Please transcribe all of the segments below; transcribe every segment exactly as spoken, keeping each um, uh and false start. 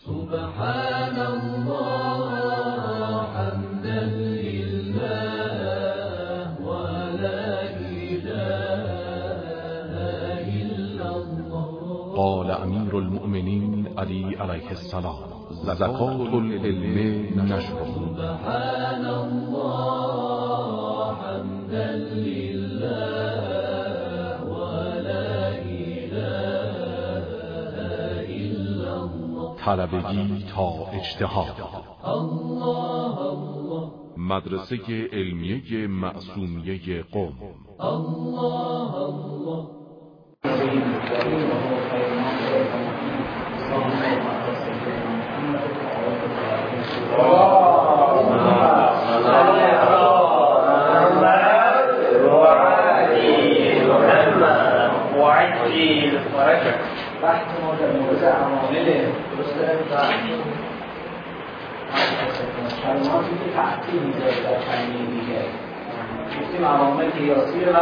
سبحان الله حمدا لله ولا إله إلا الله. قال امیر المؤمنین علی علیه السلام: زکات العلم نشر. سبحان الله حمدا لله ولا إله إلا الله. طلبگی تا اجتهاد. الله الله. مدرسه علمیه معصومیه قم. الله الله. بحث ما در مورد عوامل درسته و کلماتی که تأثیر میذاره در کلمه دیگه گفتیم عوامل قیاسی و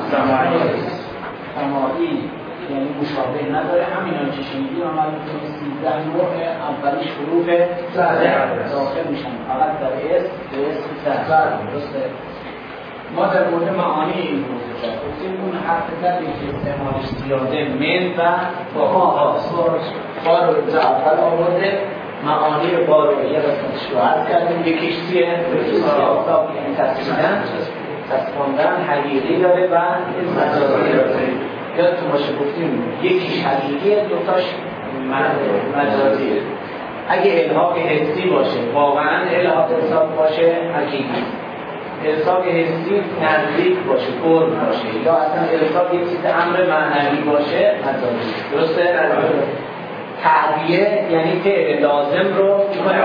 سماعی یعنی مشابه نداره. همینا که شنیدیم عمل میکنیم سیزده نوع اولیش حروف زده داخل میشن فقط در اسم به اسم زده. درسته ما در مورد معانی این موضوع گفتیم اون حرف زدی که استعمالش زیاده من و با هاست با رو در اول آورده معانی رو با رو یه قسمتش رو عرض کردیم. یکیش چیه؟ آفتاب یعنی تصمیدن تصمیدن حقیقی داره و مجازی داره. یادتون باشه گفتیم یکیش حقیقیه دوتاش مجازیه. اگه الحاق حسی باشه واقعا الحاق حساب باشه حقیقی، الحاق حسی نزدیک باشه قرب باشه یا اصلا الحاق یه چیز امر معنوی باشه مجازی. درسته؟ تعبیه یعنی فعل لازم رو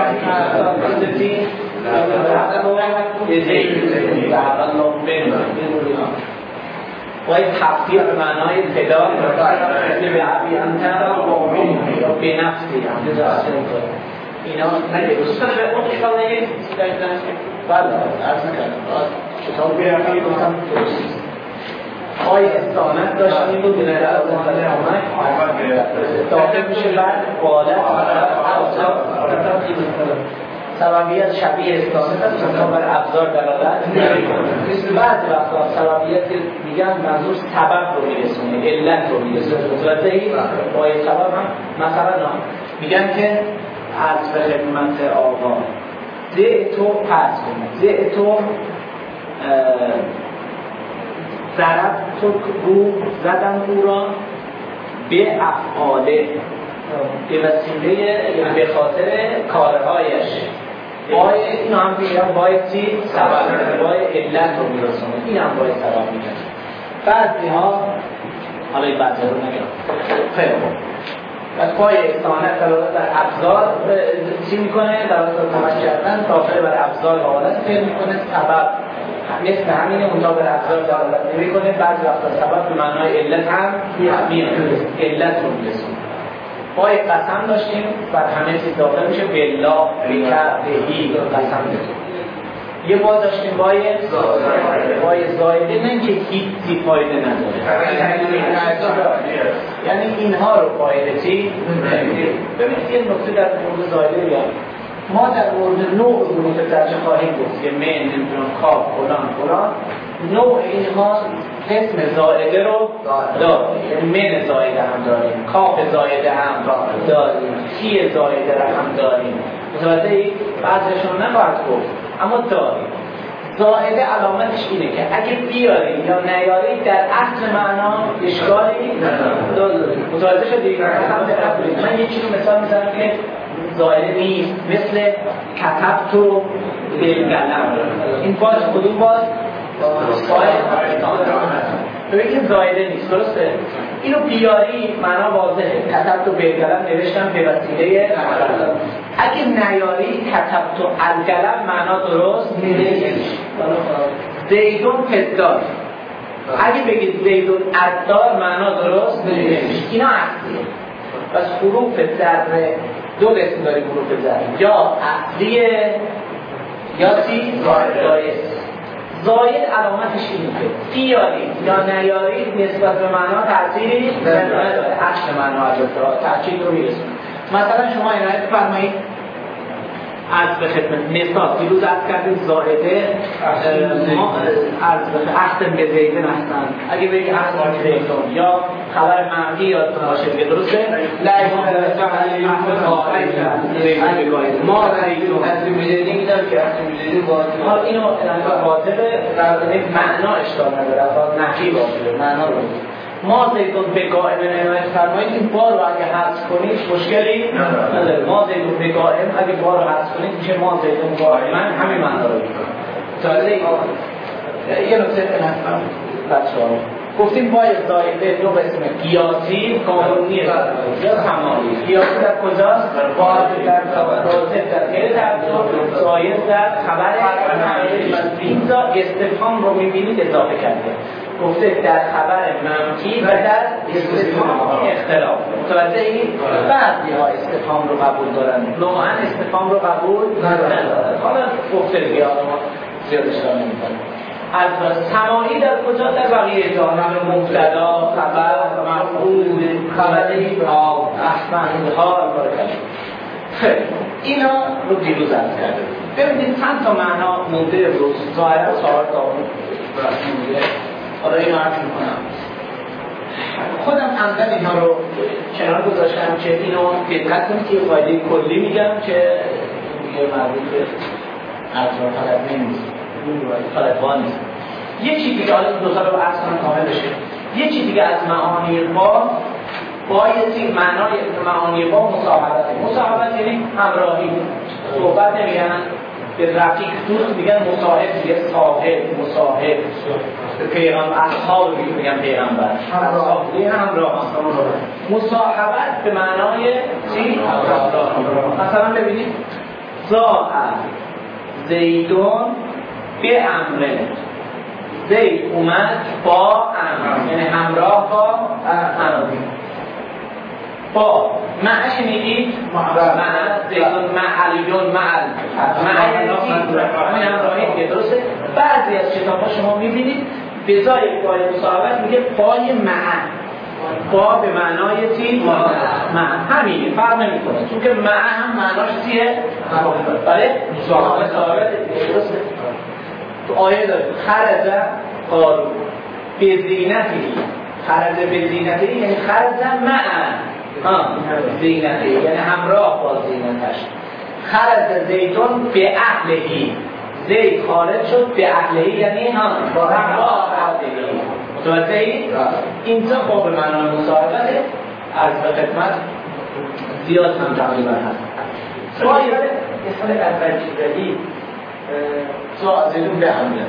باید تفسیر به معنای پدال مثل به عبی انتر یا به نفسی اینا نگه دوستان به اون اشکال نگه بله عرض نکرد کتاب بیرمی گفتم آی استانت داشتیم و بینه از مطلع آمد داخل میشه بعد بالت سببیت شبیه استانت هست منطقه بر ابزار دلالت نمی‌کنه. بعضی وقتا سببیت میگن منظور سبب رو میرسونه علت رو میرسونه. متوجه ای؟ با این سبب هم مثلا میگن که از به خدمت آقا زعتو پس کنید زعتو ضرب تو رو زدن او را به افعاله به وسیله یا به خاطر کارهایش باید این هم بیرم باید چی؟ سبب باید علت رو میرسونه این هم باید سبب میگن. بعضی ها حالا این بعضی رو نگم خیلی خوب و پای استانت دلالت بر ابزار چی میکنه؟ دلالت بر تمش کردن داخل بر ابزار حالت فعل میکنه. سبب مثل همینه منطقه بر ابزار دلالت نمیکنه. بعضی وقتا سبب به معنای علت هم میاد علت رو میرسونه. با یک قسم داشتیم بر همه چیز داخل میشه بالله بکر بهی قسم داشتیم. یه با داشتیم بای بای زایده نه که هیچی فایده نداره یعنی اینها رو فایده چی؟ ببینید یه نکته در مورد زایده بیان ما در مورد نوع حروف درجه خواهیم گفت که من نمیدونم کاف فلان فلان نوع اینها اسم زائده رو داریم. من زائده هم داریم، کاف زائده هم داریم، کی زائده رو هم داریم. متوجه ای؟ بعضیشون نباید گفت اما داریم. زائده علامتش اینه که اگه بیاری یا نیاری در اصل معنا اشکالی نداره. متوجه شدی؟ من یه چیزی مثال میزنم که زائده نیست مثل کتب تو بالقلم. این باز کدوم باز؟ باید که زائده نیست. درسته؟ اینو بیاری معنا واضحه. کتب تو بالقلم نوشتم به وسیله قلم. اگه نیاری کتب تو القلم معنا درست نیست. زیدون پدار اگه بگید زیدون ادار معنا درست نیست. اینا اصلیه. پس حروف ذره دو قسم داریم. حروف ذره یا اصلیه یا چی؟ زائد. زاید علامتش اینه که بیارید یا نیارید نسبت به معنا تأثیری نداره. اصل معنا البته تأکید رو میرسونه. مثلا شما عنایت فرمایید عرض به خدمت مثال دیروز عرض کردیم زائده ما عرض به عهد به زیدن هستن اگه بگی عهد به زیدن یا خبر منفی یادتون باشه دیگه درسته؟ لا ما زیدن از میلیونی میدم که از میلیونی ما اینو خاطر معنا اشتباه نداره اصلا نحوی باشه معنا رو ما زیدون به قائم عنایت فرمایید این بار رو اگه حذف کنید مشکلی نداره ما زیدون به قائم اگه بار رو حذف کنید میشه ما زیدون قائما همین معنا رو میکنه تازه یه نکته نفهم بچه‌ها گفتیم پای زائده دو قسمه قیاسی قانونی یا سماعی قیاسی در کجاست؟ واجب در واجب در غیر تعبد زائد در خبر این جا استفهام رو می‌بینید اضافه کرده گفته در خبر منفی و در استفهام اختلاف متوجه این بعضی ها استفهام رو قبول دارن نوعا استفهام رو قبول ندارن حالا گفته دیگه آدم زیادش را نمی‌کنه از سماعی در کجا در بقیه جا مبتدا خبر مفعول خبری آب احسن حال برکت خیلی اینا رو دیروز عرض کرده ببینید چند تا معنا مونده روز ظاهرا چهار تا مونده حالا اینو عرض میکنم خودم عمدن اینا رو کنار گذاشتم که اینو دقت کنید که فایده کلی میگم که دیگه مربوط به اطراف فقط نمیشه فلتوان نیست یکی دیگه حالا دو تا رو عرض کنم کامل بشه یکی دیگه از معانی با بایستی معنای معانی با مصاحبت مصاحبت یعنی همراهی صحبت نمیگن به رفیق دوست میگن مصاحب دیگه صاحب مصاحب پیغمبر اصحاب میگن پیغمبر اصحاب دیگه همراه مصاحبت به معنای چی؟ مثلا ببینید زاء زیدون به امره زید اومد با امر یعنی همراه با امر با معش میگید مع زیدون مع علیون مع مع همین همراهی دیگه درسته بعضی از کتاب‌ها شما میبینید به جای پای مصاحبت میگه پای مع با به معنای چی؟ مع همینه فرق نمیکنه چون که مع هم معناش چیه؟ بله مصاحبت درسته تو آیه داره خرج قارون به زینتی خرج به زینتی یعنی خرج مع زینتی یعنی همراه با زینتش خرج زیدون به اهلهی زید خارج شد به اهلهی یعنی هم با همراه اهلهی متوجه اید؟ اینجا با به معنای مصاحبته از به خدمت زیاد هم تقریبا هست سوال یه سال اول چیزی سوال زیدون به همه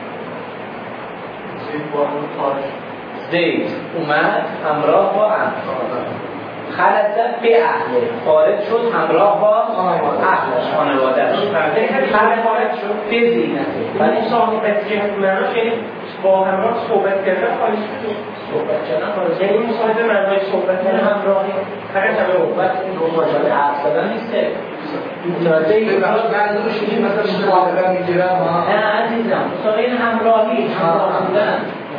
زید اومد همراه با هم خرج به اهله خارج شد همراه با اهلش خانواده‌اش خارج شد به زینته ولی مصاحبت که معناش یعنی با همراه صحبت کردن خارج شد صحبت کردن خارج یعنی مصاحبه معنای صحبت کردن همراهی فقط صحبت دو ماجرا حرف زدن نیست متوجه این منظورش اینه مثلا مصاحبه میگیرم نه عزیزم مصاحبه همراهی همراه بودن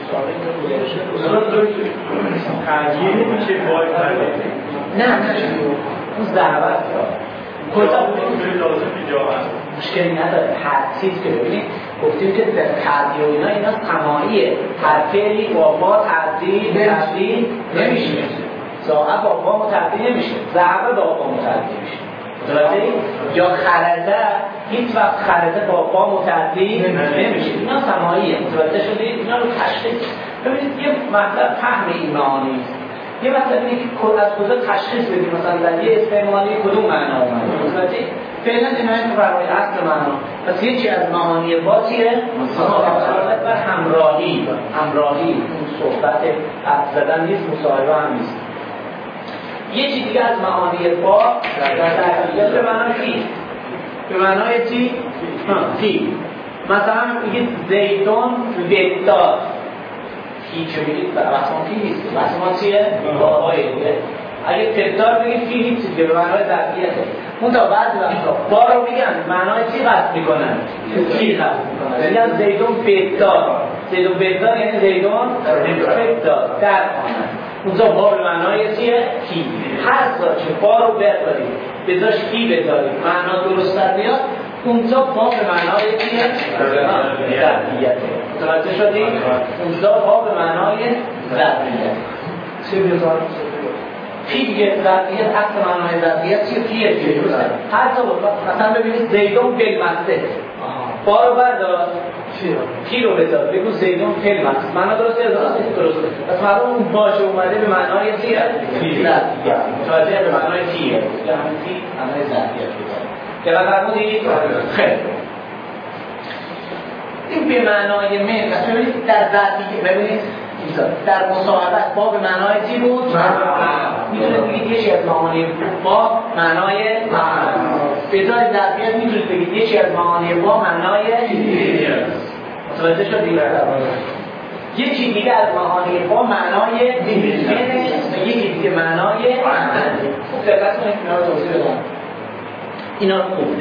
تغییر نمیشه باید نه نه اون ضربت کجا بودیم لازم اینجا هست مشکلی نداره هر چیز که ببینید گفتیم که در تعدیل و اینا اینا سماعیه هر فعلی با با تعدیل تعدیل نمیشه زاعه با با متعدی نمیشه ضربه با با متعدی میشه درسته یا خرده هیچ وقت خرده با با متعدی نمیشه اینا سماعیه متوجه شدید اینا رو تشخیص ببینید یه مطلب فهم این معانی یه مطلب اینه که از کجا تشخیص بدیم مثلا در یه استعمالی کدوم معنا اومده متوجه فعلا اینا این فرمای اصل معنا پس یکی از معانی با چیه مصاحبت بر همراهی همراهی اون صحبت حرف زدن نیست مصاحبه هم نیست یکی دیگه از معانی با در تحقیقات به معنای چی به معنای چی چی مثلا میگید زیدون وداد کی چه میگید بحثمون کی نیست بحثمون چیه باهای دیگه اگه تدار بگید کی هیچ چیزی به معنای ظرفیته اون تا بعد با رو میگن معنای چی قصد میکنن کی قصد میکنن میگن زیدون وداد زیدون وداد یعنی زیدون وداد در خانه اونجا با به معنای چیه؟ کی. هر جا که با رو بذارید بذاش کی بذارید معنا درست در بیاد، اونجا با به معنای چیه؟ ظرفیته. متوجه شدید؟ اونجا با به معنای ظرفیت. چه بذارید؟ کی دیگه ظرفیت اصل معنای ظرفیت چیه؟ کیه دیگه درسته؟ هر جا مثلا ببینید زیدون بالمسته با رو بردار کی رو بذار بگو زیدون فعل ماست معنا درسته درسته درسته پس معلوم اون باشه اومده به معنای چیه؟ ظرفیت. متوجه به معنای کیه؟ یا همین کی معنای ظرفیت بذاره. که فرمودید؟ خیلی این به معنای من پس ببینید در ظرفیت ببینید در مصاحبت با به معنای چی بود؟ میتونید بگید یه چیز از معانی با معنای به جای ظرفیت میتونید بگید یه چیز از معانی با معنای متوجه شدید؟ یکی دیگه از معانی با معنای منه و یکی دیگه معنای دقت کنید اینا رو توضیح بدم. اینا رو خوب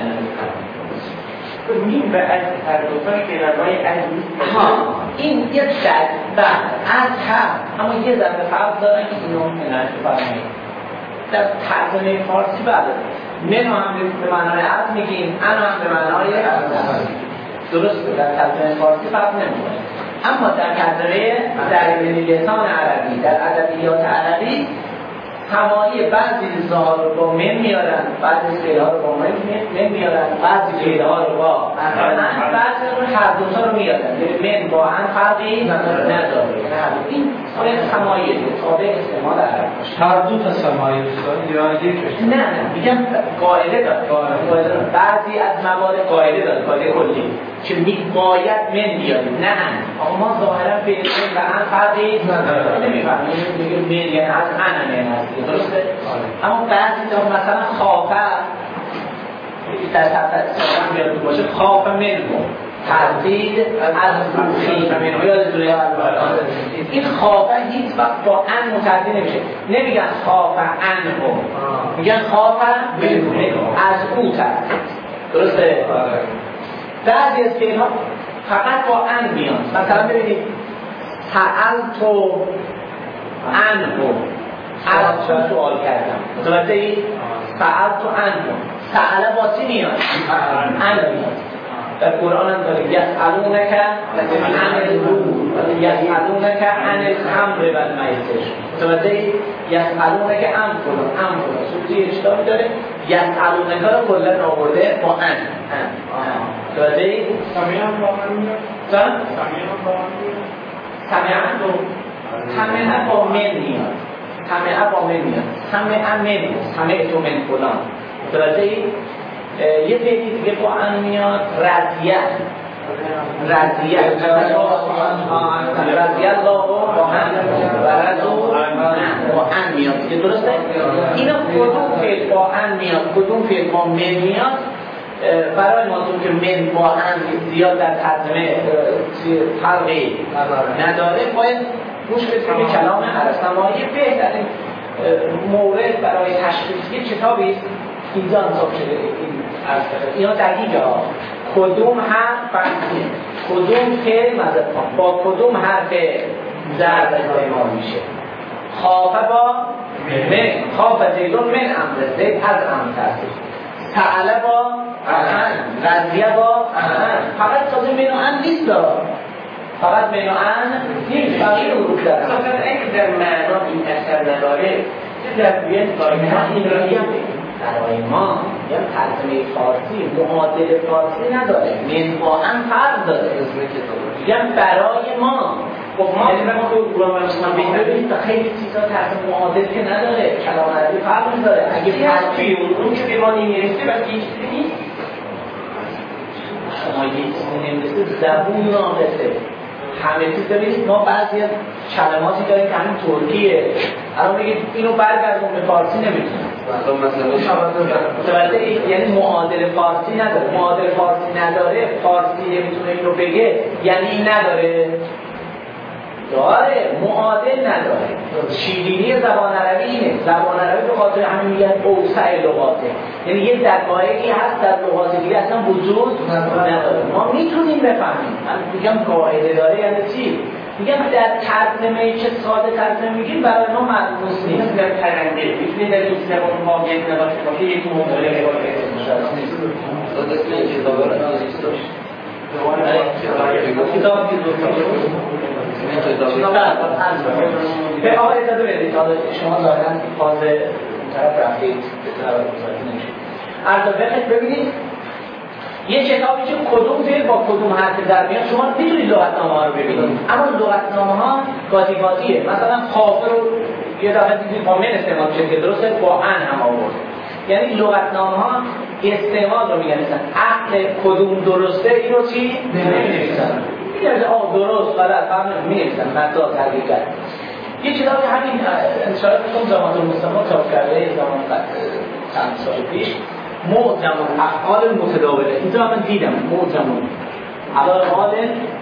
نیم به از تردوفان کلمه‌های عزیز ها این یه شد و از هم اما یه ذره فرق داره که اینو منش فرمایید در ترجمه فارسی بعد منو هم به معنای از میگیم انا هم به معنای از درسته در ترجمه فارسی فرق نمیکنه اما در ترجمه در لسان عربی در ادبیات عربی همایی بعضی ها رو با من میارن بعضی فعل ها رو با من میارن بعضی فعل ها رو با ان بعضی رو هر دو تا رو میارن من با ان فرقی نداره این صورت همایی تابع استعمال عرب هر دو تا سمایی یا یک نه نه میگم قاعده داره بعضی از موارد قاعده داره قاعده کلی که می باید من بیاریم نه آقا ما ظاهرا به من و ان فرقی نمیفهمیم میگه من یعنی از ان من هست درسته؟ اما بعضی تا مثلا خوافه در تفسیر میاد باشه خوافه منو تردید از خیفه منو یادتونه این خوافه هیچ وقت با ان متعدی نمیشه نمیگن خوافه انو میگن خوافه منو از او تردید درسته؟ بعضی از فعل‌ها فقط با ان میان مثلا ببینید سألتو انو از چون سوال کردم متوجه ای؟ سألتو انو سأله با چی میاد؟ ان میاد در قرآن هم داره یسألونک عن الروح یسألونک عن الخمر و المیسر متوجه ای؟ یسألونک ام کنم ام کنم سوزی اشتامی داره یسألونک رو کلن آورده با ان متوجه ای؟ سمیعن با من میاد سمیعن با من میاد سمیعن رو سمیعن با من میاد سمیعن با من میاد سمیعن من سمیع تو من فلان متوجه ای؟ یه پیدی دیگه با ان میاد رضیه رضیه رضیه الله با ان و رضو با ان میاد دیگه درسته؟ اینا کدوم فعل با ان میاد کدوم فعل با من میاد برای ما تو که من با ان زیاد در ترجمه فرقی نداره باید گوش بدیم به کلام عربی بهترین مورد برای تشخیص یه کتابی است اینجا انصاف شده این اینا دقیقه ها کدوم حرف فرقیه کدوم فعل مذهب با کدوم حرف ضرب استعمال میشه خوافه با من خوافه زیدون من امر زید از امر ترسید تعالی با ان رضیه با ان فقط تازه منو ان نیست فقط منو ان نیست بقیه حروف دارن فقط اگه در معنا این اثر نداره چه در بیت برای ما یا ترجمه فارسی معادل فارسی نداره من با ان فرق داره میگم برای ما خب ما یعنی تو قرآن مسلمان ببینید تا خیلی چیزا ترجمه معادل که نداره کلام عربی فرق می‌ذاره اگه فرقی اون که به ما نمیرسه بعد هیچ نیست شما یه چیزی نمیرسه زبون ناقصه همه چیز ببینید ما بعضی از کلماتی داریم که همین ترکیه الان بگید اینو برگردون به فارسی نمیتونه متوجه یعنی معادل فارسی نداره معادل فارسی نداره فارسی نمیتونه اینو بگه یعنی این نداره داره معادل نداره شیرینی زبان عربی اینه زبان عربی به خاطر همین میگن اوسع لغاته یعنی یه دقایقی هست در لغات دیگه اصلا وجود نداره ما میتونیم بفهمیم من میگم قاعده داره یعنی چی میگم در ترجمه که ساده ترجمه میگیم برای ما ملموس نیست. در پرنده میتونه در این زبان ما یک نباشه باشه یک موضوع نباشه نیست. تو اسم این کتاب رو نوشته باشه. کتاب که دو تا به آقای اجازه بدید شما ظاهرا فاز طرف رفتید به طرف گذاری نمیشه. عرض ببینید یه کتابی که کدوم فعل با کدوم حرف در میاد شما میتونید لغتنامه ها رو ببینید، اما لغتنامه ها گاتی گاتیه. مثلا خافه رو یه دفعه دیدید با من استعمال شده که درسته با ان هم آورد، یعنی لغتنامه ها استعمال رو میگن مثلا عقل کدوم درسته اینو چی نمی‌نویسن، میگن آ درست غلط فهم نمی‌نویسن، متن تحقیق کرد. یه کتابی همین انشاءالله تو زمان المستمع چاپ کرده زمان چند سال پیش، معجم الافعال المتداوله. اینجا من دیدم معجم الافعال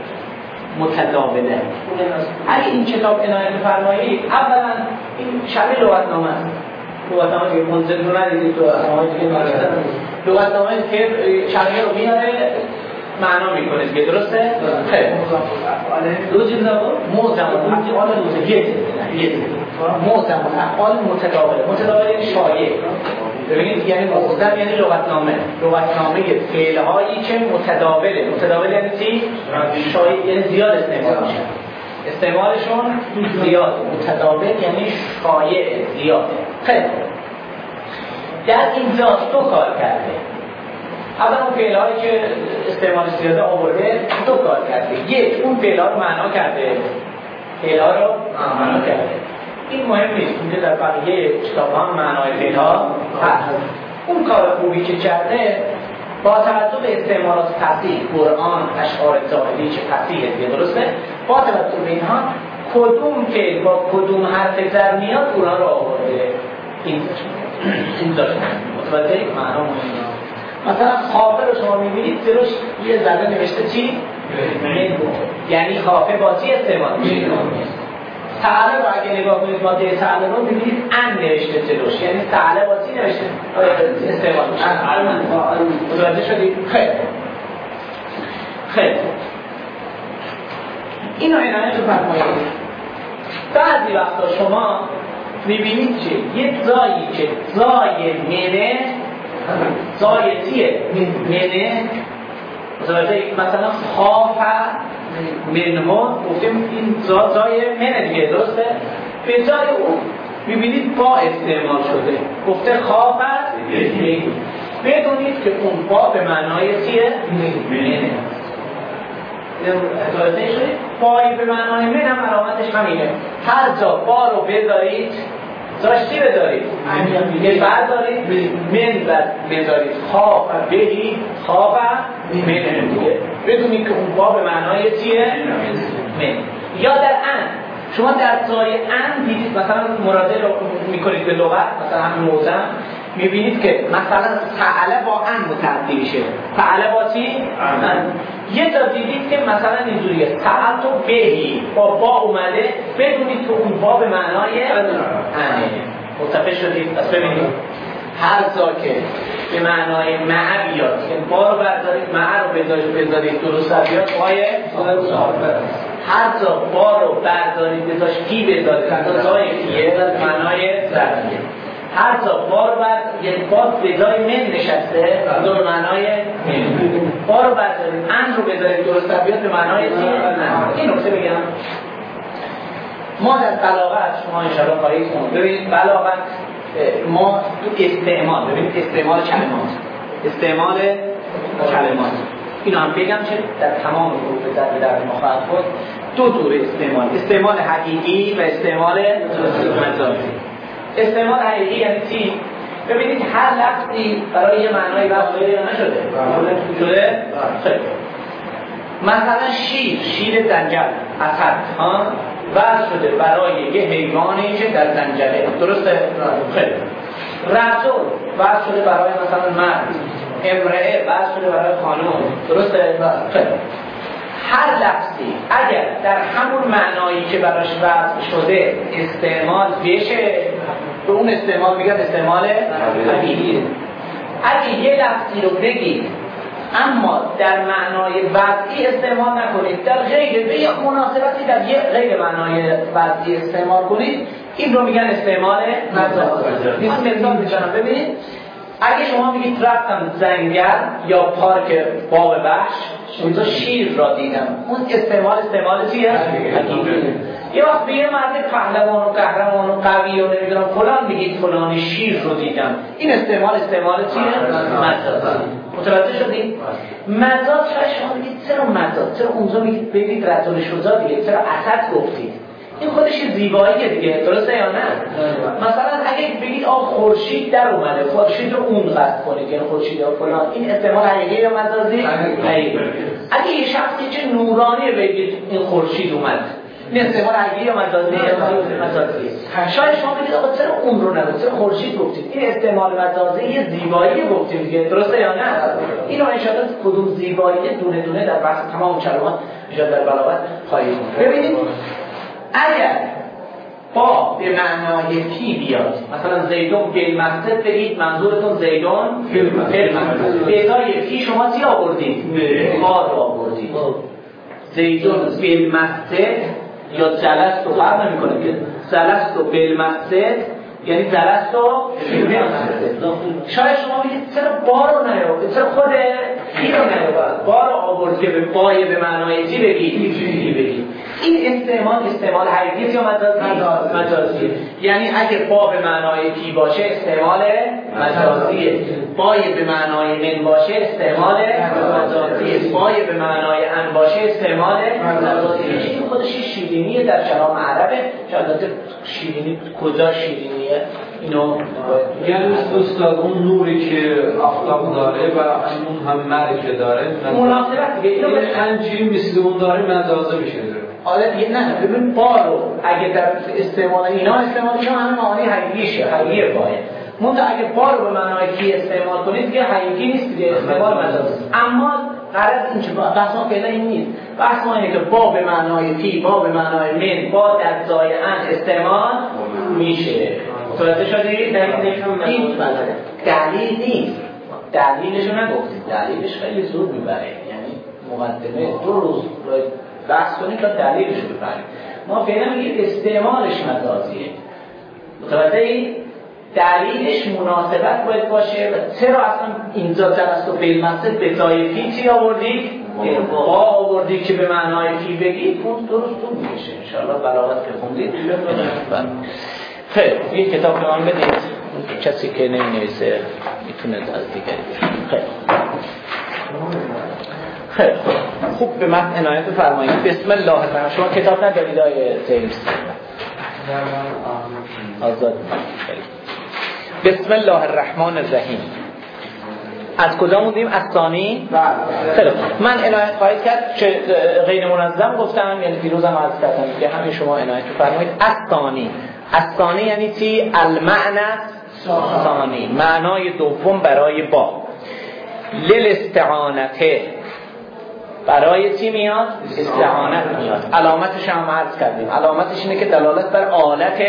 متداوله. اگه این کتاب عنایت فرمایید اولا این شبیه لغتنامه است. لغتنامه که منزل رو ندیدید تو اسمای دیگه مثلا لغتنامه که شبیه رو میاره معنا میکنه دیگه درسته؟ خیلی دو چیز رو معجم الافعال متداوله معجم الافعال متداوله متداوله شایع. ببینید یعنی معجم یعنی لغتنامه، لغتنامه فعل‌هایی که متداوله. متداول یعنی چی؟ شایع یعنی زیاد استعمال میشه، استعمالشون زیاد. متداول یعنی شایع زیاده. خیلی در اینجا دو کار کرده. اول اون فعل‌هایی که استعمال زیاده آورده دو کار کرده. یک اون فعل‌ها رو معنا کرده، فعل‌ها رو معنا کرده. این مهم نیست، اینجا در بقیه کتاب هم معنای فعل‌ها هست. اون کار خوبی که کرده با توجه به استعمالات فصیح، قرآن، اشعار زاهدی که فصیحه دیگه درسته، با توجه به اینها کدوم فعل با کدوم حرف در میاد قرآن رو آورده. این این داشت متوجه معنا مهمه. مثلا خافه رو شما میبینید جلوش یه ذره نوشته چی؟ یعنی خافه با چی استعمال میشه؟ تعالی رو اگه نگاه کنید ماده تعالی رو ببینید ان نوشته جلوش، یعنی تعالی با چی نوشته استعمال میشه؟ متوجه شدید؟ خیلی خیلی اینو عنایت فرمایید. بعضی وقتا شما میبینید که یه جایی که جای منه جای چیه؟ منه مثلا خافه منها گفتیم این جا جای منه دیگه درسته؟ به جای اون میبینید با استعمال شده، گفته خافه بدونید که اون با به معنای چیه؟ منه. توجه شدید؟ بایی به معنای من هم علامتش همینه. هر جا با رو بذارید داشتی بذارید یه بردارید من بذارید خواه و بهی خواه و من دیگه بدونید که اون با به معنای چیه؟ من. یا در ان شما در جای ان دیدید مثلا مراجعه رو میکنید به لغت مثلا همین موزم میبینید که مثلا فعله با ان متعدی میشه. فعله با چی؟ ان. یه جا دیدید که مثلا اینجوریه فعل تو بهی با با اومده بدونید که اون با به معنای انه. متفق شدید؟ پس ببینید هر جا که به معنای مع بیاد که با رو بردارید مع رو بذارید درست بیاد بای هر جا با رو بردارید بذاش کی بذارید تا جای کیه معنای ضربیه. هر جا با رو بردارید یعنی با به جای من نشسته دو به معنای من. با رو بردارید ان رو بذارید درست بیاد به معنای چیه؟ این نکته بگم ما در بلاغت شما انشاءالله خواهید کنید. ببینید بلاغت ما تو استعمال ببینید استعمال کلمات استعمال کلمات اینو هم بگم که در تمام حروف ضرب در ما خواهد بود دو طور استعمال استعمال حقیقی و استعمال مجازی. استعمال حقیقی یعنی چی؟ ببینید هر لفظی برای یه معنای وضع شده یا نشده؟ شده؟ خیلی مثلا شیر شیر زنجل اسد ها وضع شده برای یه حیوانی که در زنجله درسته؟ خیلی رجل وضع شده برای مثلا مرد امرئه وضع شده برای خانم درسته؟ خیلی هر لفظی اگر در همون معنایی که براش وضع شده استعمال بشه به اون استعمال میگن استعمال حقیقی. اگه یه لفظی رو بگید اما در معنای وضعی استعمال نکنید. در غیر به یک مناسبتی در یک غیر معنای وضعی استعمال کنید، این رو میگن استعمال مجازی. یه مثال میزنم ببینید. اگه شما میگید رفتم زنگل یا پارک باغ وحش، اونجا شیر را دیدم، اون استعمال استعمال چیه؟ حقیقی. یه وقت به یه مرد پهلوان و قهرمان و قوی و نمیدونم فلان میگید فلان شیر رو دیدم، این استعمال استعمال چیه؟ مجازی. متوجه شدید؟ مجاز شما میگید چرا مجاز؟ چرا اونجا میگید بگید رجل شجاع دیگه؟ چرا اسد گفتید؟ این خودش زیباییه دیگه، درسته یا نه؟ مثلا اگه بگید آ خورشید در اومده، خورشید رو اون قصد کنید، یعنی خورشید یا فلان، این استعمال حقیقی یا مجازی؟ حقیقی. اگه یه شخصی چه نورانیه بگید این خورشید اومد، این استعمال حقیقی یا مجازی؟ مجازی. شاید شما بگید آقا چرا اون رو نگفتید، چرا خورشید گفتید؟ این استعمال مجازی یه زیبایی گفتید دیگه، درسته یا نه؟ اینو ان شاء الله کدوم زیبایی دونه دونه در بحث تمام کلمات ان شاء الله در بلاغت خواهید خوند. ببینید اگر با به معنای فی بیاد، مثلا زیدون بالمسجد بگید منظورتون زیدون بالمسجد، به جای فی شما چی آوردید؟ ما رو آوردید. زیدون بالمسجد یا جلست رو فرق نمی کنه که جلست و بالمسجد یعنی جلست و شاید شما بگید چرا با رو نیاورد، چرا خود فی رو نیاورد، با رو آورد که به بای به معنای چی بگید؟ فی بگید. این استعمال استعمال حقیقی یا مجازی؟ مجازیه. یعنی اگه با به معنای فی باشه استعمال مجازیه، بای به معنای من باشه استعمال مجازیه، بای به معنای ان باشه استعمال مجازیه. این خودش شیرینیه در کلام عربه. شاید شیرینی کجا شیرینیه؟ اینو یعنی استاد اون نوری که آفتاب داره و اون هم مرکه داره مناسبت دیگه، اینو به انجیل مثل اون داره مجازه میشه. آره دیگه نه ببین با رو اگه در استعمال اینا استعمال شما همه معانی حقیقیشه، حقیقی بایه. منتها اگه با رو به معنای کی استعمال کنید دیگه حقیقی نیست دیگه، استعمال مجازی. اما غرض این که بحث ما فعلا این نیست. بحث ما اینه که با به معنای فی، با به معنای من، با در جای ان استعمال میشه. متوجه شدید؟ این دلیل نیست. دلیلشو نگفتید. دلیلش خیلی زود میبره. یعنی مقدمه دو روز بحث کنید تا دلیلش رو بفهمید. ما فعلا میگیم استعمالش مجازیه. متوجه این؟ دلیلش مناسبت باید باشه. و چرا اصلا اینجا جلست و بالمسجد به جای فی چی آوردید؟ با آوردید که به معنای فی بگید، اون درست اون میشه. انشاءالله بلاغت که خوندید خیلی این کتاب به من بدید. کسی که نمی نویسه میتونه از دیگری بشه. خیلی خیلی خوب به متن عنایت فرمایید. بسم الله الرحمن. شما کتاب ندارید آقای جیمز؟ آزاد. بسم الله الرحمن الرحیم. از کجا موندیم؟ از ثانی؟ خیلی من عنایت خواهید کرد که غیر منظم گفتم، یعنی دیروزم عرض کردم که همین شما عنایت فرمایید. از ثانی. از ثانی یعنی چی؟ المعنى ثانی، معنای دوم برای با. للاستعانته، برای چی میاد؟ استعانت میاد. علامتش هم عرض کردیم. علامتش اینه که دلالت بر آلت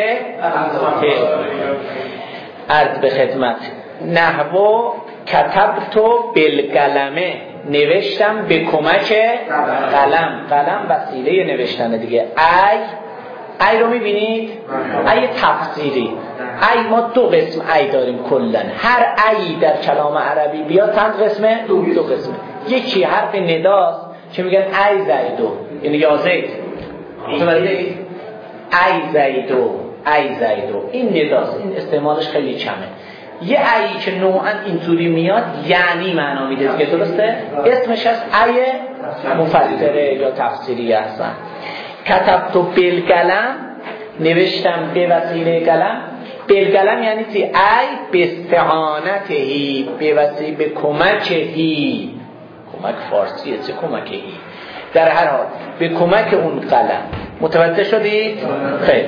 عرض به خدمت. نحو کتبتو بالقلمه، نوشتم به کمک قلم. قلم وسیله نوشتن دیگه. ای ای رو میبینید؟ ای تفسیری. ای ما دو قسم ای داریم کلن. هر ای در کلام عربی بیاد چند قسمه؟ دو, دو قسمه. یکی حرف نداست که میگن ای زیدو، یعنی یا زید. ای زیدو، ای زیدو، این نداست. این استعمالش خیلی کمه. یه ای که نوعا اینطوری میاد یعنی معنا میده که درسته؟ اسمش از ای مفسره یا تفسیری هستن. کتبتو بالقلم، نوشتم به وسیله قلم. بالقلم یعنی چی؟ ای باستعانتهی، به وسیله به کمکهی. کمک فارسیه، چه کمکهی؟ در هر حال به کمک اون قلم. متوجه شدید؟ خیلی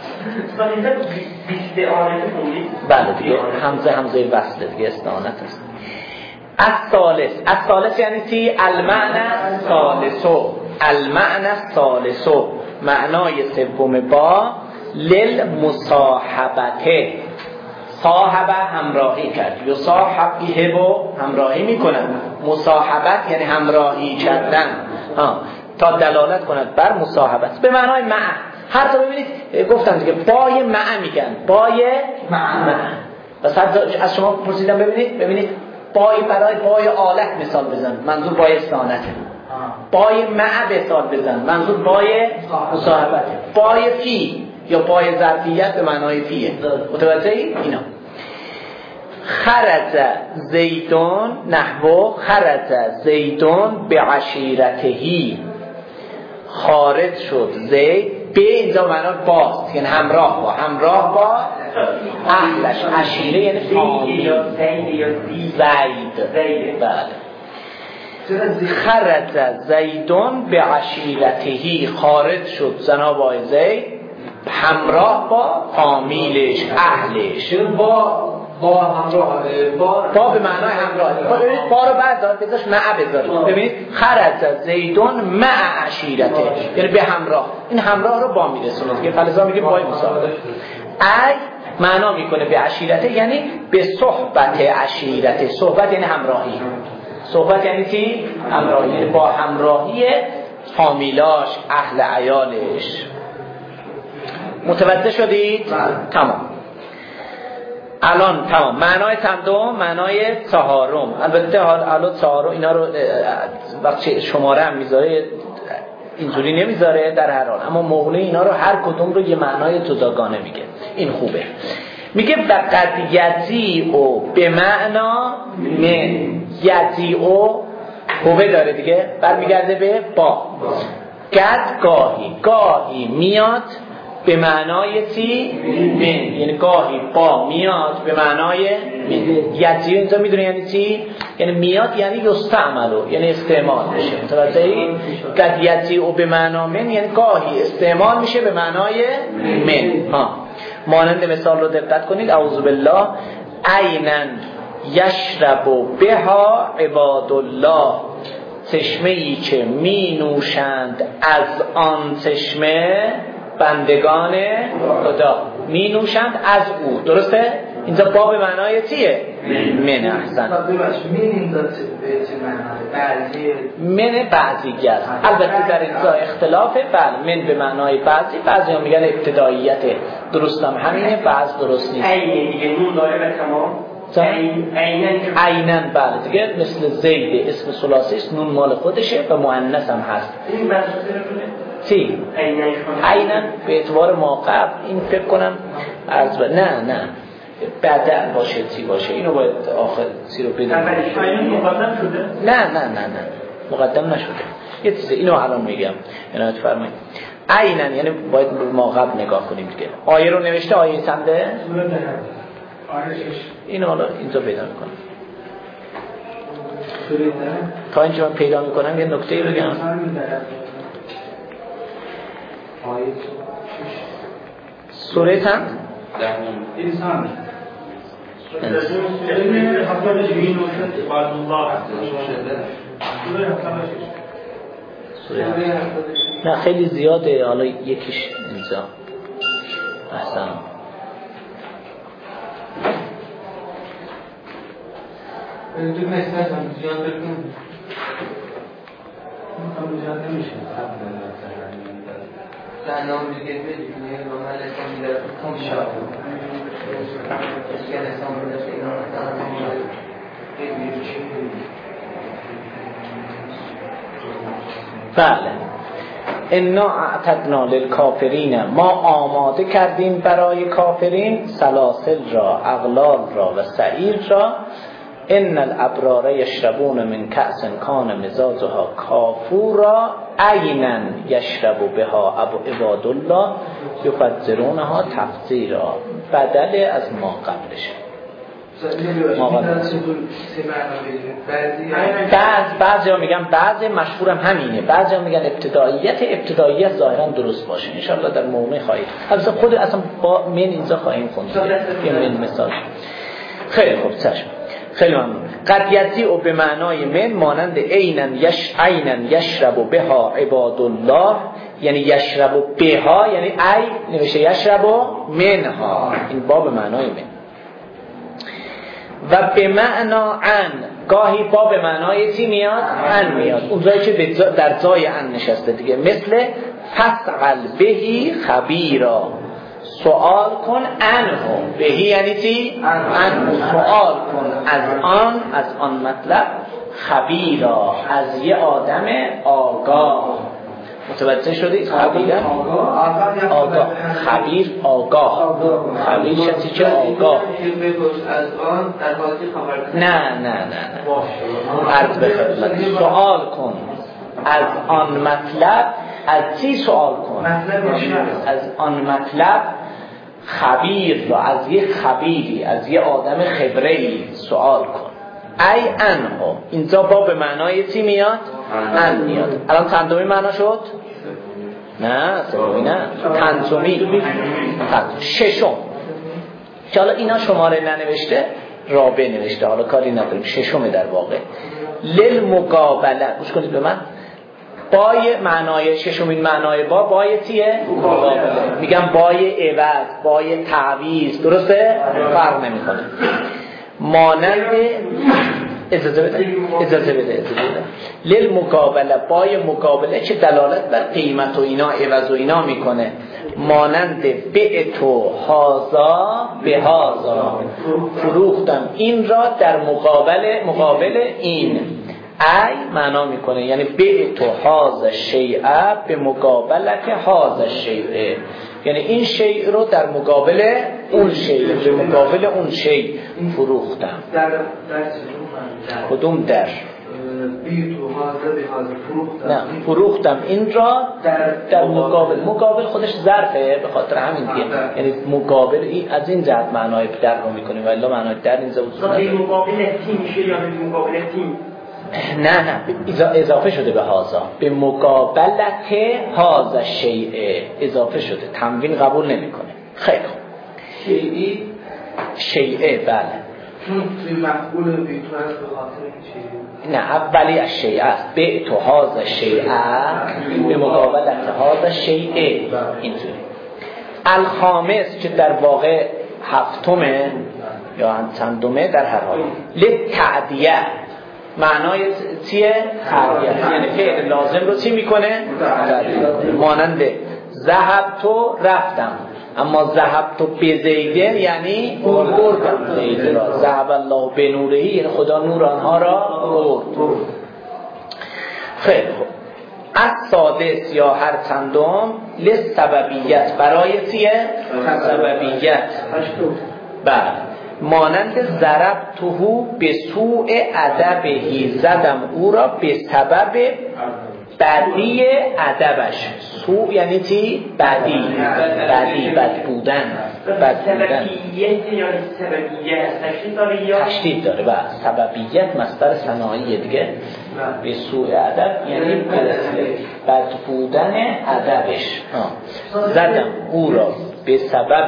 بله دیگه، همزه همزه وصله دیگه، استعانت است. الثالث، الثالث یعنی چی؟ المعنى ثالثو، المعنى ثالثو، معنای سوم با. للمصاحبته، صاحب همراهی کرد، یا صاحب یهب همراهی میکنن. مصاحبت یعنی همراهی کردن ها، تا دلالت کند بر مصاحبت به معنای مع. هر تا ببینید گفتم دیگه بای مع میگن، بای مع. بس از شما پرسیدم ببینید ببینید بای برای بای آلت مثال بزن، منظور بای استعانته. بای مع مثال بزن، منظور بای مصاحبته. بای فی یا بای ظرفیت به معنای فیه. متوجه ای؟ اینا خرج زیدون نحو خرج زیدون به عشیرتهی، خارج شد زید به اینجا معنا باست، یعنی همراه با همراه با اهلش. عشیره یعنی فامیل. زید. بله. خرج زیدون به عشیرتهی، خارج شد زنابای زید همراه با فامیلش اهلش. با با همراه با با به معنای همراه. ببینید با رو بعد بذارش مع بذارید. ببینید خرج زیدون مع عشیرته، یعنی به همراه. این همراه رو با میرسونه که فلزا میگه بای مصاحبه. ای معنا میکنه به عشیرته، یعنی به صحبت عشیرته. صحبت یعنی همراهی. صحبت یعنی چی؟ همراهی. با همراهی فامیلاش اهل عیالش. متوجه شدید؟ تمام. الان تمام. معنای چندم؟ معنای چهارم. البته حالا چهارم اینا رو وقتی شماره هم میذاره اینجوری نمیذاره در هر حال، اما مغنی اینا رو هر کدوم رو یه معنای جداگانه میگه. این خوبه. میگه فقط یزی او به معنا من. یزی او خوبه داره دیگه، برمیگرده به با. قد گاهی گاهی میاد به معنای چی؟ من. یعنی گاهی با میاد به معنای من. یزی اینجا میدونه یعنی چی؟ یعنی میاد یعنی یستعملو، یعنی استعمال میشه. متوجهی؟ قد یزی او به معنا من یعنی گاهی استعمال میشه به معنای من. ها مانند مثال رو دقت کنید. اعوذ بالله. عینن یشرب بها عباد الله، چشمه‌ای که می نوشند از آن چشمه بندگان خدا. می نوشند از او. درسته؟ اینجا با به معنای چیه؟ من. احسن. من بعضیگر. البته در اینجا اختلافه. بله من به معنای بعضی، بعضی هم میگن ابتداییته. درست هم همینه، بعض درست نیست. عین دیگه نون داره به تمام. عینن. بله دیگه مثل زید اسم ثلاثی است، نون مال خودشه و مؤنث هم هست. این بحث چی؟ عینن به اعتبار ما قبل این فکر کنم عرض به نه نه بعدن باشه چی باشه، اینو باید آخر سی رو پیدا کنم. مقدم شده؟ نه نه نه نه مقدم نشده. یه چیزه اینو الان میگم، عنایت فرمایید. عینن یعنی باید ما قبل نگاه کنیم دیگه. آیه رو نوشته، آیه چنده؟ اینو حالا اینجا پیدا میکنم. تا اینجا من پیدا میکنم یه نکته بگم. سوره چند؟ انسان نه خیلی زیاده، حالا یکیش اینجا. احسن. تو مثلا زیاد بکنم زیاد نمیشه. زنان دیگه بدونه رو مالکم میره کم شد. اسکن اسلام رو داشته اینا رو بله. انا اعتدنا للکافرین، ما آماده کردیم برای کافرین سلاسل را، اغلال را و سعیر را. ان الابرار یشربون من کأس کان مزاجها کافورا عینا یشرب بها ابو عباد الله یفجرونها تفجیرا. بدل از ما قبلش. ما قبلش. بعض بعضی ها میگن، بعضی مشهورم همینه، بعضی ها میگن ابتداییت. ابتداییت ظاهرا درست باشه. انشالله در مومع خواهید. البته خود اصلا با من اینجا خواهیم خوند. یه من مثال. خیلی خوب چشم. خیلی ممنون. قد یزیع به معنای من مانند عینن یش عینن یشرب بها عباد الله، یعنی یشرب بها یعنی ای نوشه یشرب منها. این با به معنای من. و به معنا ان، گاهی با به معنای چی میاد؟ ان میاد، اون جایی که در جای ان نشسته دیگه، مثل فاسأل بهی خبیرا، سوال کن انه، بهی یعنی چی؟ ان، سوال کن از آن، از آن مطلب، خبیرا، از یه آدم آگاه. متوجه شدید؟ خبیر آگاه، خبیر آگاه، خبیر کسی که آگاه. نه نه نه نه عرض به خدمت، سوال کن از آن مطلب، از چی سوال کن؟ از آن مطلب خبیر را، از یه خبیری، از یه آدم خبره‌ای سوال کن. ای انه، اینجا با به معنای چی میاد؟ ان میاد. الان تندمی معنا شد؟ نه سومی نه، تنظمی. ششم که حالا اینا شماره ننوشته، رابع نوشته، حالا کاری نداریم، ششمه در واقع. للمقابله، گوش کنید به من، بای معنای ششمین معنای با بای چیه؟ مقابله. میگم بای عوض، بای تعویض، درسته؟ فرق نمیکنه. مانند اجازه بده اجازه بده اجازه بده للمقابله، بای مقابله که دلالت بر قیمت و اینا، عوض و اینا میکنه. مانند بعتو هازا به هازا، فروختم این را در مقابل مقابل این. ای معنا میکنه یعنی بعتو هازا شیء به مقابلت هازا شیء، یعنی این شیء رو در مقابل اون شیء، به مقابل اون شیء فروختم. در در کدوم در؟ بیتو هازا به هازا فروختم. نه فروختم این را در در مقابل. مقابل خودش ظرفه، به خاطر همین دیگه، یعنی مقابل این از این جهت معنای در رو میکنیم، ولی معنای در اینجا وجود نداره. به مقابل تیم میشه یا به مقابل تیم؟ نه نه اضافه شده به هازا، به مقابلت هازا شیء اضافه شده، تنوین قبول نمیکنه. خیلی خوب. شیئی شیء بله، چون توی مفعول بیتو هست به خاطر نه اولی از شیء است، بعتو هازا شیء به مقابلت هازا شیء، اینطوری. الخامس که در واقع هفتمه یا چندمه در هر حال، للتعدیه، معنای چیه؟ تعدیه، یعنی فعل لازم رو چی میکنه؟ مانند ذهب تو رفتم، اما ذهب تو به زیدن یعنی بردم زید را، ذهب الله به نورهی یعنی خدا نور آنها را برد. خیلی خوب. از سادس یا هر چندم لسببیت، برای چیه؟ سببیت. بله، مانند ضربته به سوء ادبه، زدم او را به سبب بدی ادبش. سوء یعنی چی؟ بدی، بدی، بد بودن، بد بودن. سببیت یا سببیت تشدید داره یا تشدید داره. و سببیت مصدر صناعی دیگه. به سوء ادب یعنی بد بودن ادبش. زدم او را به سبب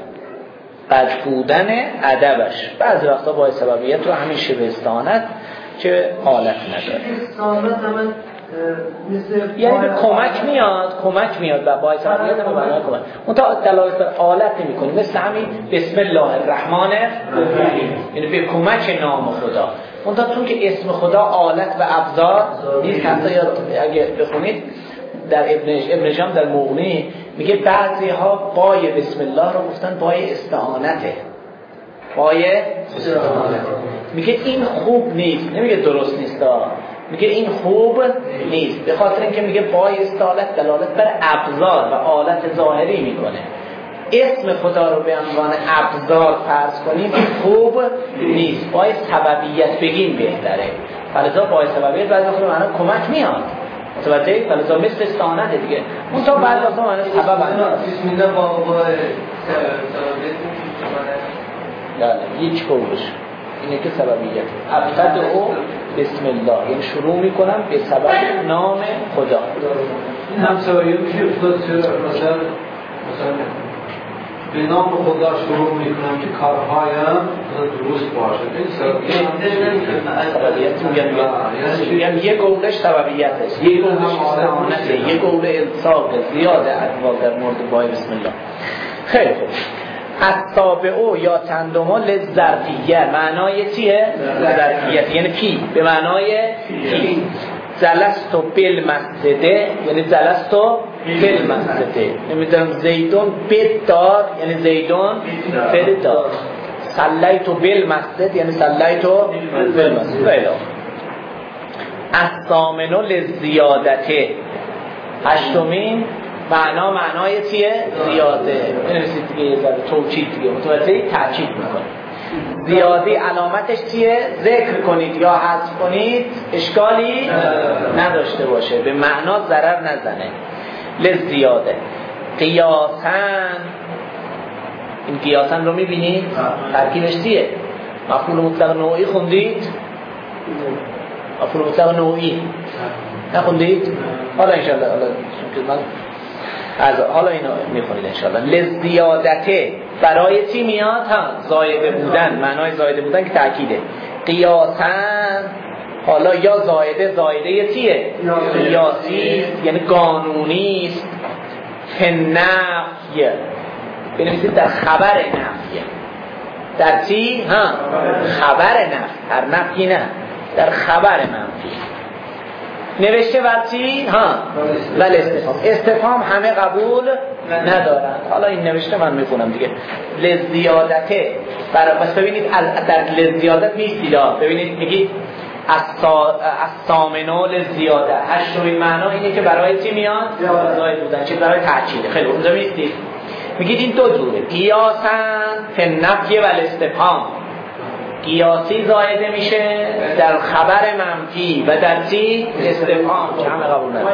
بد بودن ادبش. بعضی وقتا با سببیت رو همین شبه استعانت که آلت نداره، استعانت هم یعنی به کمک میاد، کمک میاد و با سببیت هم به معنای کمک. اون تا دلالت بر آلت نمی کنه، مثل همین بسم الله الرحمن الرحیم، یعنی به کمک نام خدا. اون تا چون که اسم خدا آلت و ابزار نیست، حتی اگه بخونید در ابن ابن جام در مغنی میگه بعضی ها بای بسم الله رو گفتن بای استعانته، بای استعانته. میگه این خوب نیست، نمیگه درست نیست، میگه این خوب نیست، به خاطر اینکه میگه بای استعانت دلالت بر ابزار و آلت ظاهری میکنه. اسم خدا رو به عنوان ابزار فرض کنیم خوب نیست، بای سببیت بگیم بهتره. فلذا بای سببیت بعضی وقتا به معنی کمک میاد، متوجه؟ فلذا مثل استعانت دیگه. اون تا بعد وقتا معنی سبب انداز. بسم الله با با سببیت نه هیچ قولش اینه که سببیت. ابتد او بسم الله، یعنی شروع میکنم به سبب نام خدا. این هم سببیت میشه مثلا مثلا به نام خدا شروع میکنم که کارهایم درست باشه. این سببیت میگم یه قولش سببیت است، یه قولش استعانته، یه قول الصاق زیاده انواع در مورد بای بسم الله. خیلی خوب. التابعو یا چندم للظرفیه معنای چیه؟ ظرفیت یعنی پی به معنای پی. جلستو بالمسجده یعنی جلستو بالمسجده. نمیدونم زیدون بدار یعنی زیدون بدار. صلیتو بالمسجد یعنی صلیتو بالمسجد. ایلا الثامنو للزیادته هشتمین معنا معنای چیه؟ زیاده. بنویسید دیگه یه ذره توکید دیگه متوجه تاکید میکنه. زیادی علامتش چیه؟ ذکر کنید یا حذف کنید اشکالی نداشته باشه، به معنا ضرر نزنه. لزیاده. قیاسن، این قیاسن رو میبینید؟ ترکیبش چیه؟ مفعول مطلق نوعی خوندید؟ مفعول مطلق نوعی نخوندید؟ حالا انشاءالله حالا من از حالا اینو میخونید انشاءالله. لزیادته برای چی میاد؟ ها زایده بودن، معنای زایده بودن که تأکیده. قیاسن حالا یا زایده زایده چیه؟ قیاسی یعنی قانونی است. نفی بنویسید در خبر نفی. در چی؟ ها خبر نفی، هر نفی نه، در خبر منفی نوشته ورچی ها ولی استفهام. استفهام همه قبول ندارند. حالا این نوشته من میخونم دیگه. لزیادته برای بس ببینید در لزیادت نیستید. ببینید میگید الثامنو لزیاده. هشتمین معنا اینه که برای چی میاد؟ زاید بودن، چی برای تأکیده. خیلی اونجا میستید میگید این دو جوره. قیاسن فی النفی و الاستفهام. قیاسی زایده میشه در خبر منفی و در چی؟ استفهام که همه قبول نداره.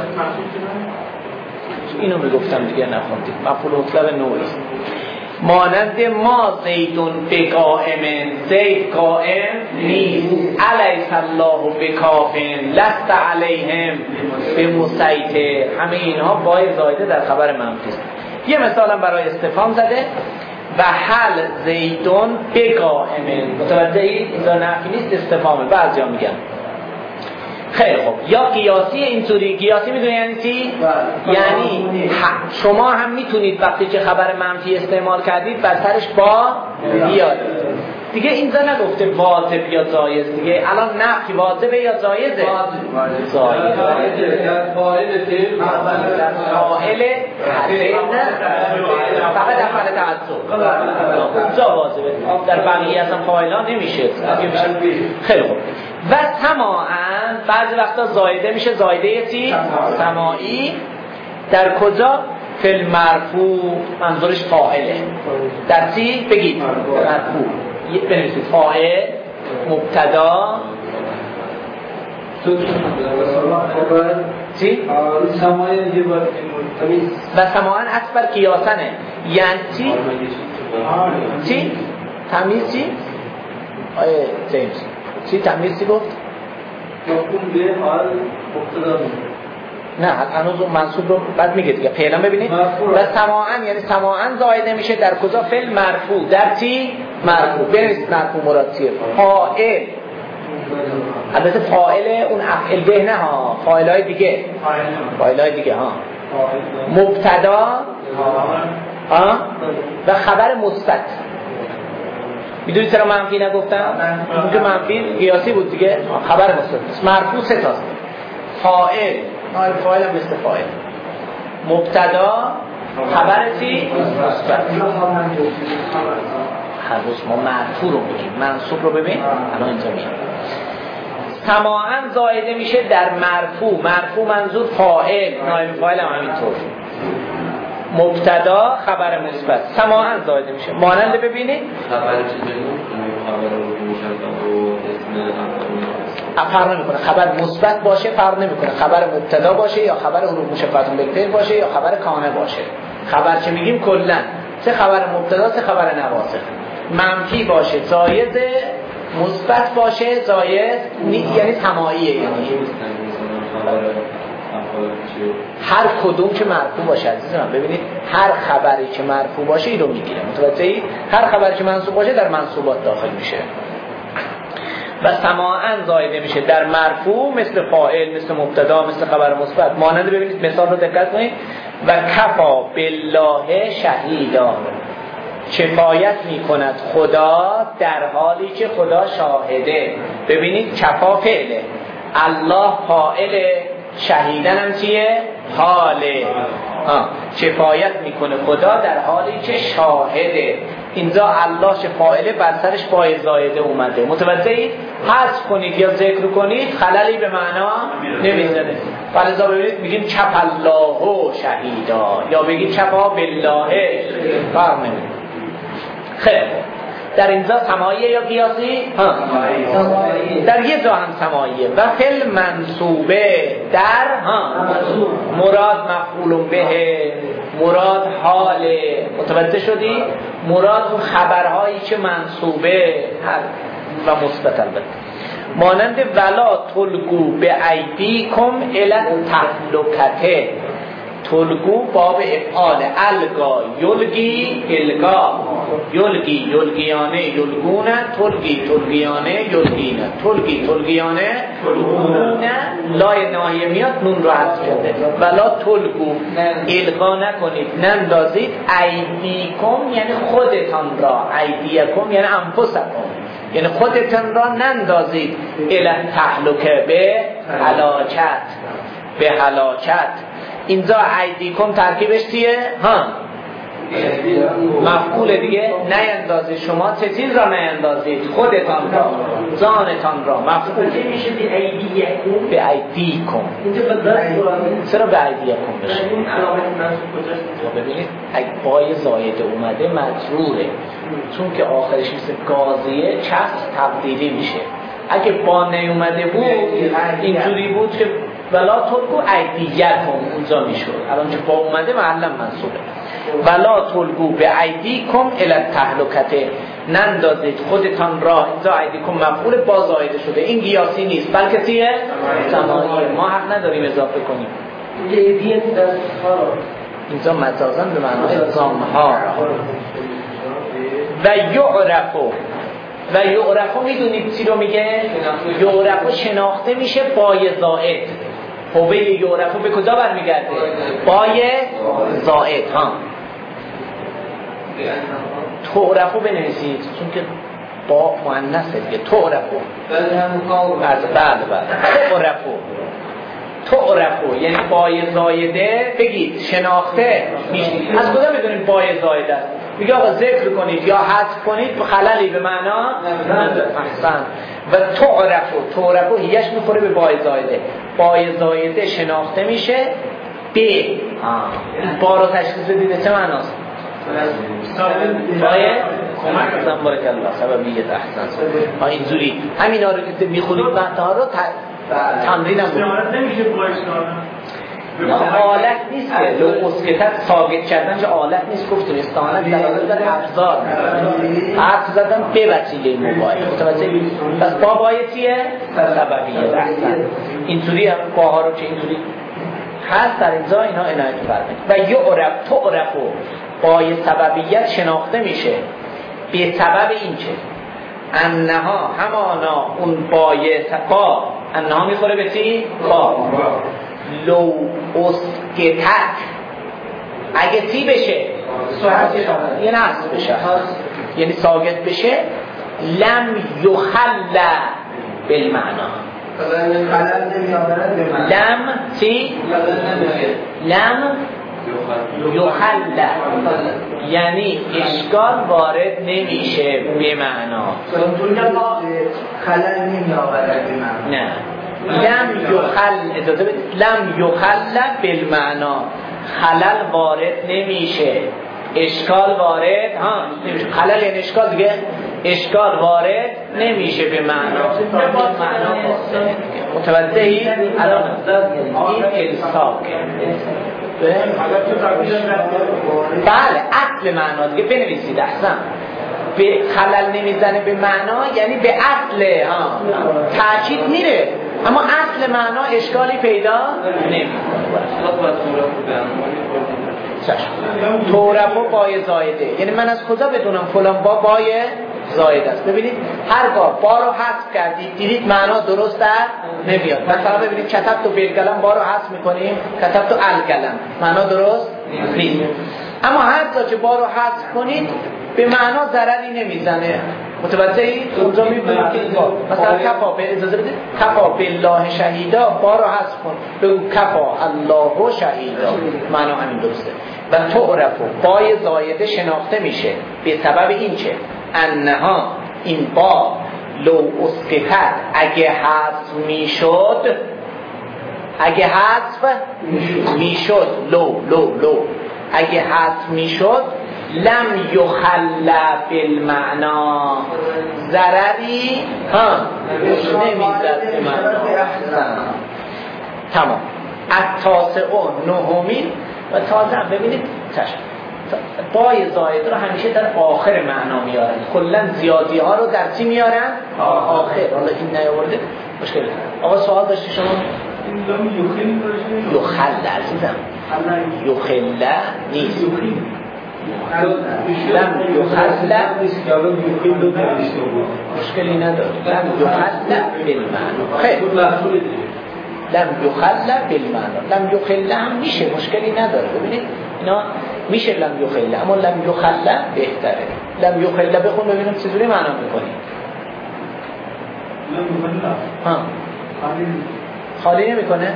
اینو میگفتم دیگه نخوندید. مفعول مطلق نوعی. مانند ما زیدون بقائم، زید قائم نیست. الیس الله بکافن لست علیهم بمسیطر. همه اینها بای زایده در خبر منفی است. یه مثالم برای استفهام زده و حل زیدون بقائم. متوجه اید؟ اینجا نفی نیست استفهامه. بعضی ها میگن خیلی خوب. یا قیاسی اینطوری. قیاسی میدونی یعنی چی؟ یعنی شما هم میتونید وقتی که خبر منفی استعمال کردید بر سرش با بیارید دیگه. اینجا نگفته واجب یا جایز دیگه. الان نفی واجبه یا جایزه؟ جایزه. فاعل فقط افعال تعجب اونجا واجبه. در بقیه اصلا فاعلا نمیشه. خیلی خوب. و سماعن بعضی وقتا زایده میشه. زایده چی؟ سماعی. در کجا؟ فی المرفوع. منظورش فاعله. در چی؟ بگید مرفوع. بنویسید فاعل مبتدا چی؟ سماعی و سماعن اکبر قیاسنه. یعنی چی؟ چی؟ تمیز چی؟ آیه جیمز چی تمیز چی گفت؟ مفهوم به حال مبتدا نه هنوز اون منصوب رو بعد میگه دیگه. پیدا ببینید. و سماعن یعنی سماعن زایده میشه در کجا؟ فعل مرفوع. در چی؟ مرفوع. بنویسید مرفوع مراد چیه؟ فاعل. البته فاعل اون افعل به نه ها، فاعل های دیگه، فاعل های دیگه ها. مبتدا ها و خبر مثبت. میدونید چرا منفی نگفتم؟ چون که منفی قیاسی بود دیگه. خبر مثبت مرفوع سه تاست. فاعل نایب فاعل هم مثل فاعل. مبتدا خبر چی؟ مثبت. هر روز ما مرفوع رو میگیم. منصوب رو ببین الان اینجا میگیم. سماعن زایده میشه در مرفوع. مرفوع منظور فاعل، نایب فاعل هم همینطور. مبتدا خبر مثبت. سماعن زایده میشه. مانند ببینید خبر چیزی خبر رو اسم فرق نمیکنه. خبر مثبت باشه فرق نمیکنه. خبر مبتدا باشه یا خبر حروف مشبهه بالفعل باشه یا خبر کانه باشه. خبر چه میگیم کلا چه خبر مبتدا چه خبر نواسخ. منفی باشه جایز، مثبت باشه جایز نیست. یعنی سماعیه. یعنی هر کدوم که مرفوع باشه عزیزم. ببینید هر خبری که مرفوع باشه اینو میگیره. متوجهی؟ هر خبری که منصوب باشه در منصوبات داخل میشه. و سماعن زایده میشه در مرفوع مثل فاعل، مثل مبتدا، مثل خبر مثبت. مانند ببینید مثال رو دقت کنید. و کفا بالله شهیدا. کفایت میکند خدا در حالی که خدا شاهده. ببینید کفا فعله، الله فاعله، شهیدن هم چیه؟ حاله. کفایت میکنه خدا در حالی که شاهده. اینجا الله چه فاعله بر سرش بای زایده اومده. متوجهید؟ حذف کنید یا ذکر کنید خللی به معنا نمیزنه. فلذا ببینید میگیم کف الله شهیدا یا بگید کفا بالله، فرق نمیکنه. خیلی در اینجا سماعیه یا قیاسی؟ ها. در یه جا هم سماعیه. و فل منصوبه در ها مراد مفعول به، مراد حاله. متوجه شدی؟ مراد اون خبرهایی که منصوبه و مثبت البته. مانند ولا تلقوا بایدیکم الی التهلکه. تلقو باب افعال، الگا یلگی الگا، یلگی یلگیانه یلگونه، تلگی تلگیانه یلگینه، تلگی تلگیانه یلگونه. لای ناهیه میاد نون رو حذف کرده. ولا تلقو الگا نکنید، نندازید ایدیکم یعنی خودتان را، ایدیکم یعنی انفسکم یعنی خودتان را نندازید الی تهلکه به هلاکت، به هلاکت. اینجا ایدیکم ترکیبش چیه؟ ها مفعول دیگه. نیندازید، شما چه چیز را نیندازید؟ خودتان را، جانتان را. مفعول میشه به ایدیکم، به ایدیکم. اینجا به دست چرا به ایدیکم بشه؟ اون علامت منصوب کجاست؟ ببینید اگه بای زایده اومده مجروره، چون که آخرش میشه گازیه، چسب تبدیلی میشه. اگه با نیومده بود اینجوری بود که ولا تلقوا ایدیکم اونجا میشد. الان که با اومده معلم منصوبه. ولا تلقوا بایدیکم الی التهلکه، نندازید خودتان را. اینجا ایدیکم مفعول با زایده شده. این قیاسی نیست بلکه چیه؟ سماعی. ما حق نداریم اضافه کنیم. اینجا مجازاً به معنای زامها. و یعرفو و یعرفو میدونید چی رو میگه؟ یعرفو شناخته میشه بای زائد. هوه یعرفو به کجا برمیگرده؟ بای زائد. ها تعرفو بنویسید چون که با مؤنثه دیگه. تعرفو بله بله تعرفو تعرفو یعنی بای زایده. بگید شناخته میشه. از کجا میدونیم بای زایده است؟ میگه آقا ذکر کنید یا حذف کنید خللی به معنا احسن. و تعرفو تعرفو هیش میخوره به بای زایده. بای زایده شناخته میشه به با رو تشخیص دیده چه معناست؟ بای کمک ازم بارک الله سببیت احسن. ها اینجوری همین ها رو که میخونید معناها رو تمرین هم نمیشه بایش آلت نیست که لو اسکتت ثابت کردن که آلت نیست. گفتیم استعانت دلالت بر ابزار، حرف زدن به وسیله موبایل. متوجه؟ پس با بای چیه؟ سببیت احسن. اینطوری باها رو که اینطوری هست در اینجا اینا عنایت فرمایید. و یعرف تعرفو بای سببیت شناخته میشه به سبب این که انها همانا اون بای با انها میخوره به چی؟ با لو اسکتت اگه تی بشه یه نصب بشه یعنی ساکت بشه لم یخل بالمعنا. لم تی لم یخل یعنی اشکال وارد نمیشه به معنا. خلل نمیآورد به معنا. نه لم یخل اجازه بدید لم یخل بالمعنا خلل وارد نمیشه، اشکال وارد ها نمیشه. خلل یعنی اشکال دیگه. اشکال وارد نمیشه به معنا. معنا متوجهی؟ الان این الساقه بله اصل معنا دیگه بنویسید احسن. به خلل نمیزنه به معنا یعنی به اصل ها تاکید میره اما اصل معنا اشکالی پیدا نمیکنه. تعرفو بای زایده یعنی من از کجا بدونم فلان با بای زایده است؟ ببینید هرگاه با رو حذف کردید دیدید معنا درست در نمیاد. مثلا ببینید کتب تو بالقلم با رو حذف میکنیم، کتب تو القلم معنا درست نیست. اما هر جا که با رو حذف کنید به معنا ضرری نمیزنه. متوجه اید؟ اونجا میبینید که مثلا کفا به اجازه بدید کفا بالله شهیدا با رو حذف کن بگو کفا الله شهیدا، معنا همین درسته. و تعرف بای زایده شناخته میشه به سبب این چه انها این با لو اسقطت اگه حذف میشد اگه حذف میشد لو لو لو اگه حذف میشد لم یخل بالمعنا ضرری ها نمیزد به معنا. تمام. التاسعون نهمین و تازه ببینید چشم بای زاید رو همیشه در آخر معنا میارن، کلا زیادی ها رو در چی میارن؟ آخر. حالا این نیاورده مشکل داره. آقا سوال داشتی شما؟ یخل عزیزم یخل نیست لم یخل مشکلی نداره. لم یخل بالمعنی خیلی لم یخل بالمعنی لم یخل هم میشه مشکلی نداره. ببینید اینا میشه لم یخل اما لم یخل بهتره. لم یخل بخون ببینم چجوری معنا میکنی. لم یخل ها خالی نمیکنه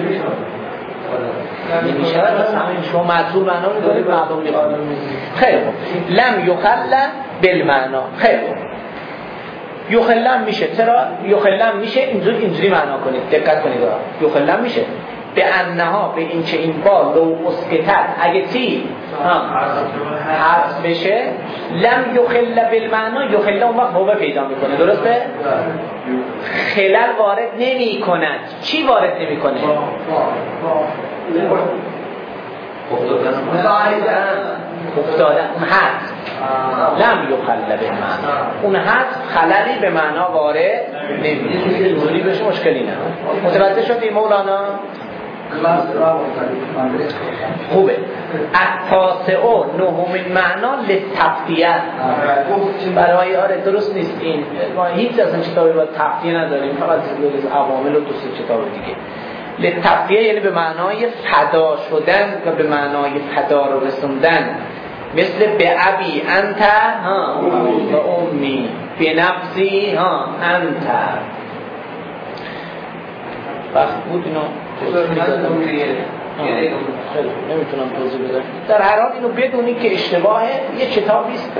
نمیشه همین شما معذور معنا میکنید مردم میخواد. خیلی خوب لم یخل بالمعنا. خیلی خوب یخلم میشه. چرا یخلم میشه اینجوری اینجوری معنا کنید دقت کنید. یخلم میشه به انها به این چه این با لو اسقطت اگه چی حذف بشه لم یخل بالمعنا یخل اون وقت هو پیدا میکنه. درسته؟ خلل وارد نمی کند. چی وارد نمی کنه؟ افتادن حذف لم یخل بالمعنا اون حذف خللی به معنا وارد نمیشه. اینجوری بشه مشکلی نه. متوجه شدی مولانا؟ خوبه. التاسعون نهمین معنا للتفدیه برای آره درست نیست این ما هیچ از این کتابی باید تفدیه نداریم فقط از عوامل و دو سه کتاب دیگه. للتفدیه یعنی به معنای فدا شدن و به معنای فدا رو رسوندن مثل به ابی انت ها و امی به نفسی ها انت وقت بود اینو نمیتونم توضیح بدم. در هر حال اینو بدونی که اشتباه یه کتابی است.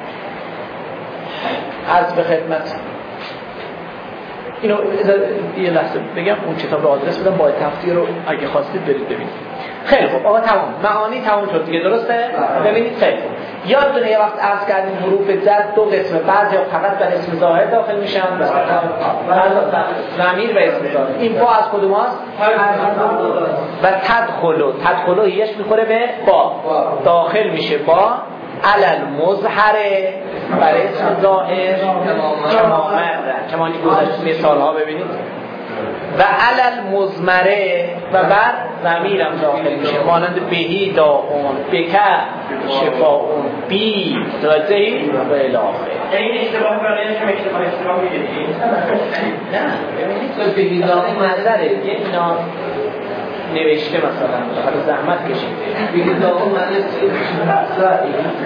عرض به خدمت اینو یه لحظه بگم اون کتاب رو آدرس بدم با تفسیر رو اگه خواستید برید ببینید. خیلی خوب آقا تمام معانی تمام شد دیگه درسته؟ ببینید خیلی خوب یادتونه یه وقت عرض کردیم حروف جر دو قسمه بعضی فقط در اسم ظاهر داخل میشن ضمیر و اسم ظاهر. این با از کدوم هست؟ و تدخلو تدخلو هیش میخوره به با داخل میشه با علل مظهره برای اسم ظاهر کمامر کمانی گذشت مثال ها ببینید و علل مزمره و بر ضمیرم داخل میشه مانند بهی داون بکه شفاون بی توجهی و الاخر. این اشتباه برای شما اشتباه اشتباه میگیرید؟ نه ببینید بهی داون منظره یه اینا نوشته مثلا حالا زحمت کشیده بهی داون منظره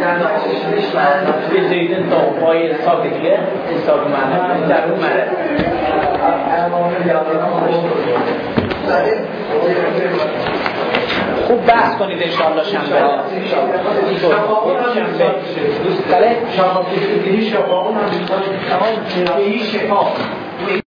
به زیدن داوای حساب دیگه حساب معنی در اون مرد خوب بحث کنید انشاءالله شنبه ها شنبه بله شفاقون هم